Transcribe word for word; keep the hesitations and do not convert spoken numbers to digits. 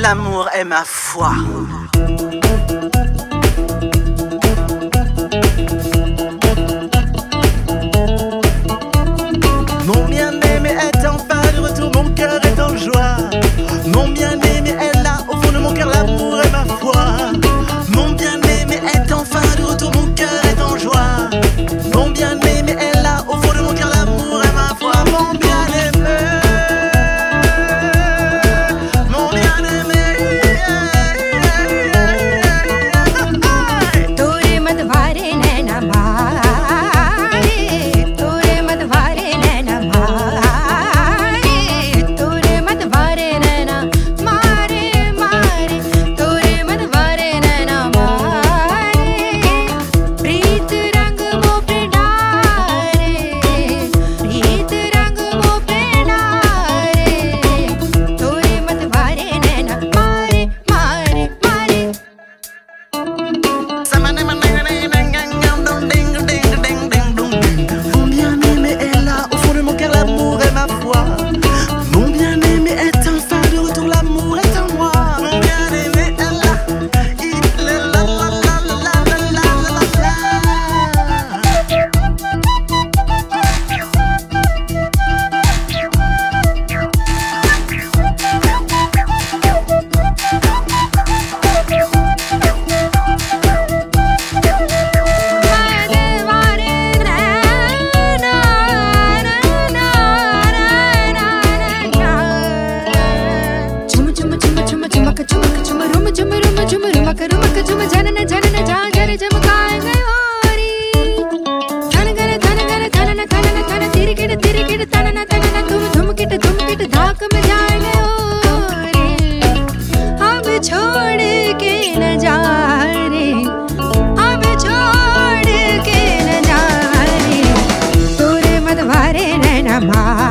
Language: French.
L'amour est ma foi. Mon bien-aimé est enfin de retour, mon cœur est en joie. Mon bien-aimé est là, au fond de mon cœur, l'amour est ma foi. Mon bien-aimé est enfin de retour, mon cœur est en joie. Mon bien-aimé est là, au fond de mon cœur, l'amour est ma foi. Mon bien-aimé, mon bien-aimé. तोरे मदवारे नैना मारे, तोरे मदवारे नैना मारे, तोरे मदवारे नैना मारे मारे, तोरे मदवारे नैना मारे। प्रीत रंग मो पे डारे, प्रीत रंग मो पे डारे, तोरे मदवारे नैना मारे मारे मारे। Mon bien-aimé est là, au fond de mon cœur, l'amour est ma foi. Mon bien-aimé est enfin de retour, l'amour est en moi. Mon bien-aimé est là, il est là, la la la la la la la la. छोड़ के न जा रे, अब छोड़ के न जा रे, तोरे मदवारे नैना मारे।